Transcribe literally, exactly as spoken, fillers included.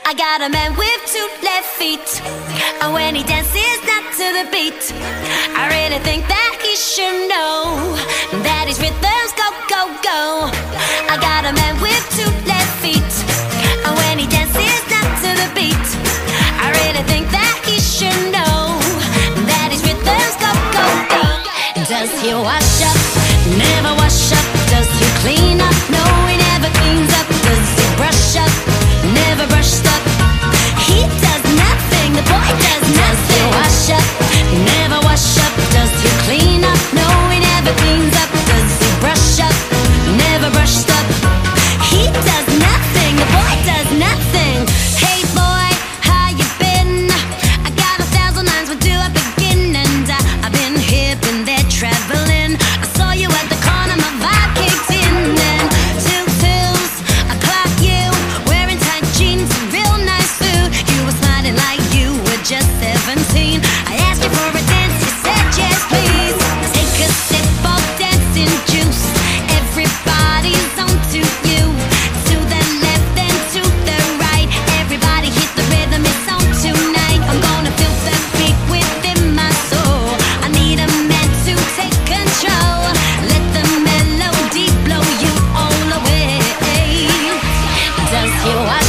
I got a man with two left feet, and when he dances not to the beat, I really think that he should know that his rhythms go, go, go. I got a man with two left feet, and when he dances not to the beat, I really think that he should know that his rhythms go, go, go. Does he wash up? Never wash up. Does he clean up? No, he never cleans up. Does he brush up? Never brushed up. He does nothing. The boy does nothing. Does he wash up? Never wash up. Does he clean up? No, he never cleans up. Does he brush up? Never brushed up. He does nothing. The boy does nothing. Hey boy, how you been? I got a thousand lines. Where do I begin? And I, I've been here, been there, traveling. I saw you at the corner, my vibe kicked in. And two twos, I clocked you wearing tight jeans, real nice food. You were smiling like you were just seventeen. I asked you for a dance, you said yes please. Take a sip of dancing juice. Everybody's on to you. To the left and to the right, everybody hit the rhythm, it's on tonight. I'm gonna feel the beat within my soul. I need a man to take control. Let the melody blow you all away. Does he